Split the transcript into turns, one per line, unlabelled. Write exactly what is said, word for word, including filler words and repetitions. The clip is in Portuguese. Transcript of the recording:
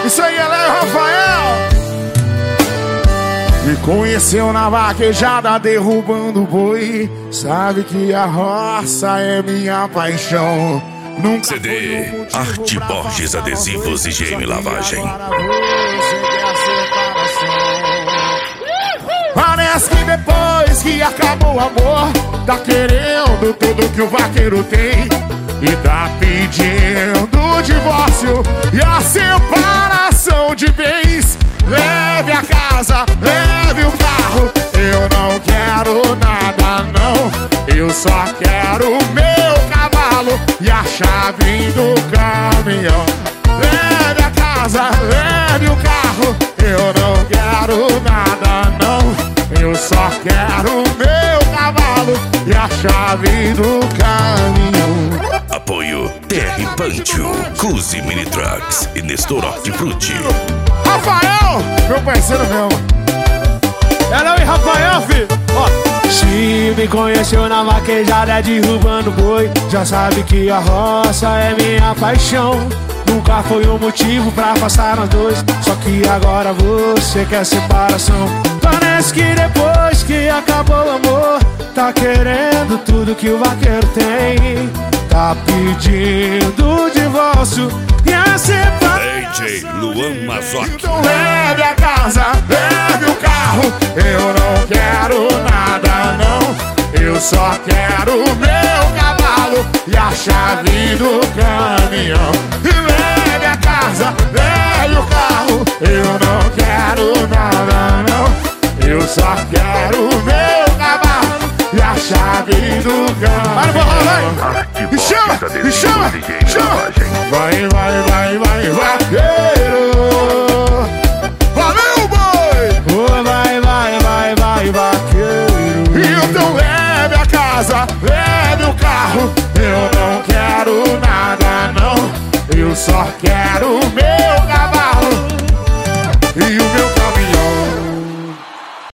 Isso aí, ela é o Rafael. Me conheceu na vaquejada derrubando boi. Sabe que a roça é minha paixão. Nunca
C D Arte Borges Adesivos e G M Lavagem.
Parece que depois que acabou o amor, tá querendo tudo que o vaqueiro tem e tá pedindo divórcio e a separação de bens. Leve a casa, leve o carro. Eu não quero nada não, eu só quero o meu cavalo e a chave do caminhão. Leve a casa, leve o carro. Eu não quero nada não, eu só quero o meu cavalo e a chave do caminhão.
Apoio T R Pancho, Cusi Mini Trucks e Nestor Hortifruti.
Rafael, meu parceiro mesmo.
É não, e Rafael, filho? Ó. Se me conheceu na vaquejada derrubando boi, já sabe que a roça é minha paixão. Nunca foi um motivo pra afastar nós dois, só que agora você quer separação. Parece que depois que acabou o amor, tá querendo tudo que o vaqueiro tem, tá pedindo divórcio e a separação.
D J Luan Mazoc.
Então leve a casa, leve o carro. Eu não quero nada não, eu só quero o meu cavalo e a chave do caminhão. E leve a casa, leve o carro. Eu não quero nada não, eu só quero o meu cavalo e a chave do caminhão. Me chama, me chama, chama. Vai, vai, vai, vai, vaqueiro. Valeu, boi.
Oh, vai, vai, vai, vai, vaqueiro.
Então leve a casa, leve o carro. Eu não quero nada não, eu só quero o meu cavalo e o meu cavalo.